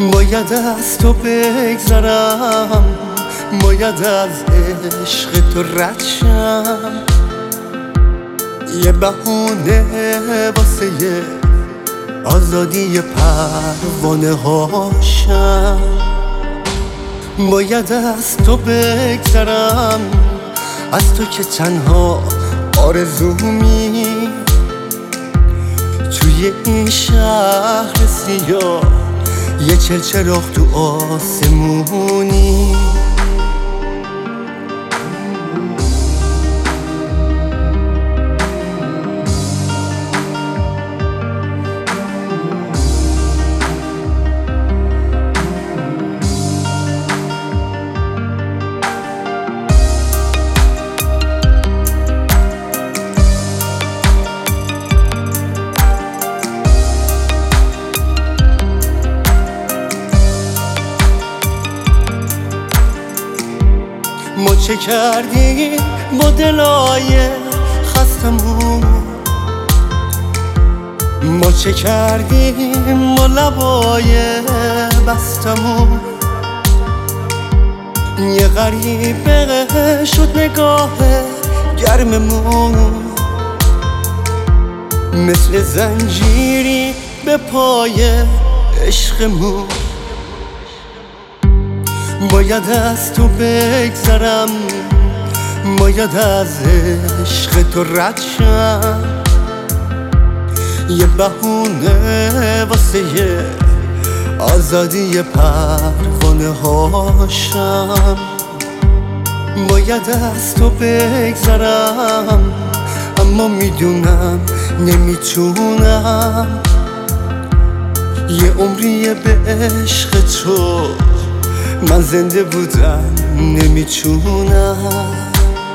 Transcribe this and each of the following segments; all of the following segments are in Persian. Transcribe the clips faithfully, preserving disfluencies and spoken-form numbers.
باید از تو بگذرم، باید از عشق تو رد شم. یه بهونه واسه آزادی پروانه هاشم. باید از تو بگذرم، از تو که تنها آرزومی توی این شهر سیاه، یه چلچراغ تو آسمونی. ما چه کردیم با دلای خستمون، ما چه کردیم با لبای بستمون. یه غریبه شد نگاه گرممون، مثل زنجیری به پای عشقمون. باید از تو بگذرم، باید از عشق تو رد شم. یه بهونه واسه آزادی پروانه هاشم. باید از تو بگذرم، اما میدونم نمیتونم. یه عمریه به عشق تو من زنده بودم نمیتونم.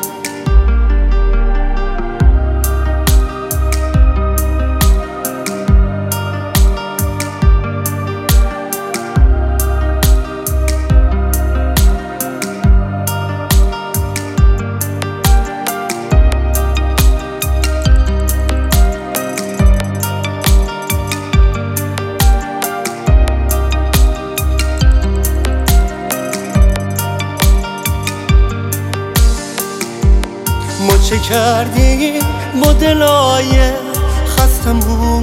ما چه کردیم با دلای خستمون،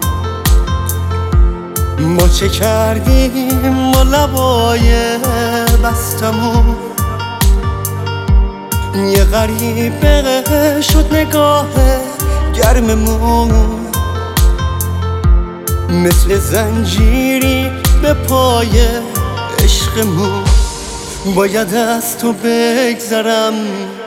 ما چه کردیم با لبای بستمون. یه غریبه شد نگاه گرممون، مثل زنجیری به پای عشقمون. باید از تو بگذرم،